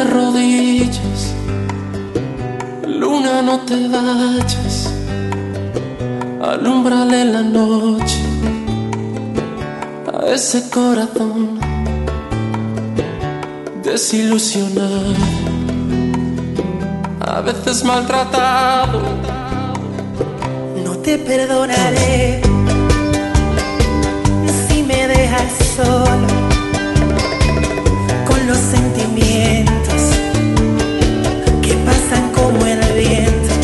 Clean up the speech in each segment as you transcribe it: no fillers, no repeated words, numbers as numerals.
de rodillas, luna, no te vayas, alúmbrale la noche a ese corazón desilusionado, a veces maltratado. No te perdonaré si me dejas solo con los sentimientos que pasan como el viento,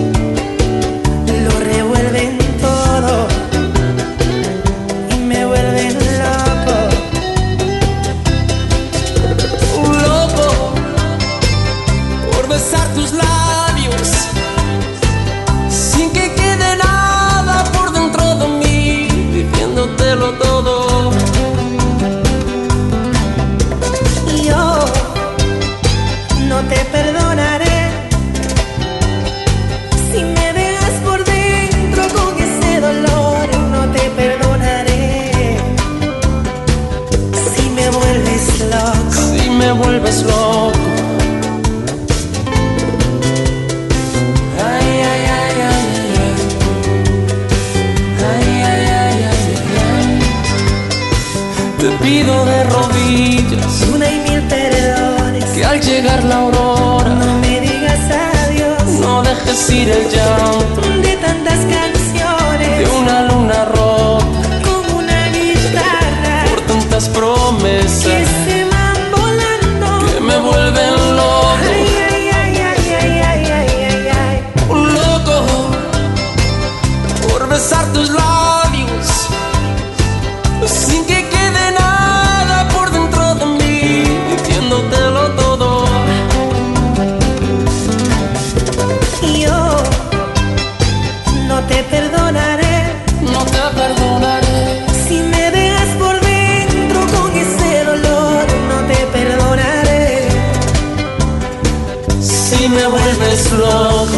lo revuelven todo y me vuelven loco. Un loco por besar tus labios sin que quede nada por dentro de mí, diciéndotelo todo. No te perdonaré si me dejas por dentro con ese dolor. No te perdonaré si me vuelves loco. Si me vuelves loco. Ay, ay, ay, ay, ay. Ay, ay, ay, ay, ay. Te pido de rodillas Una y mil perdones, que al llegar la aurora no me digas adiós. no dejes ir el llanto De tantas de canciones, una luna rota con una guitarra por tantas que promesas se van volando. que me vuelven loco. Ay, ay, ay, ay, ay, ay, ay, ay, ay. Un loco por besar tus labios sin que quede nada por dentro de mí, diciéndotelo todo. Yo no te perdonaré No te perdonaré si me dejas por dentro con ese dolor. No te perdonaré. si me vuelves loco.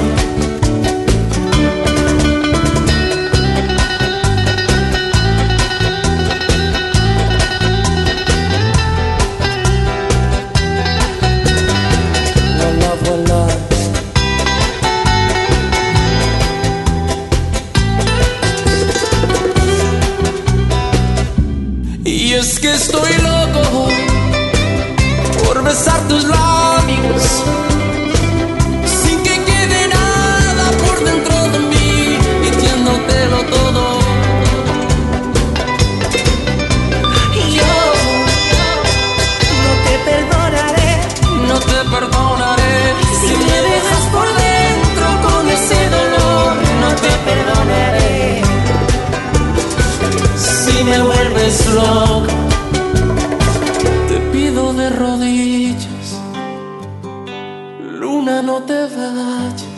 Voila, voila. Y es que estoy loco por besar tus labios sin que quede nada por dentro de mí, diciéndotelo todo. Yo no te perdonaré No te perdonaré si me dejas por dentro con ese dolor. No te perdonaré. si me vuelves loco. Te pido de rodillas, luna, no te vayas,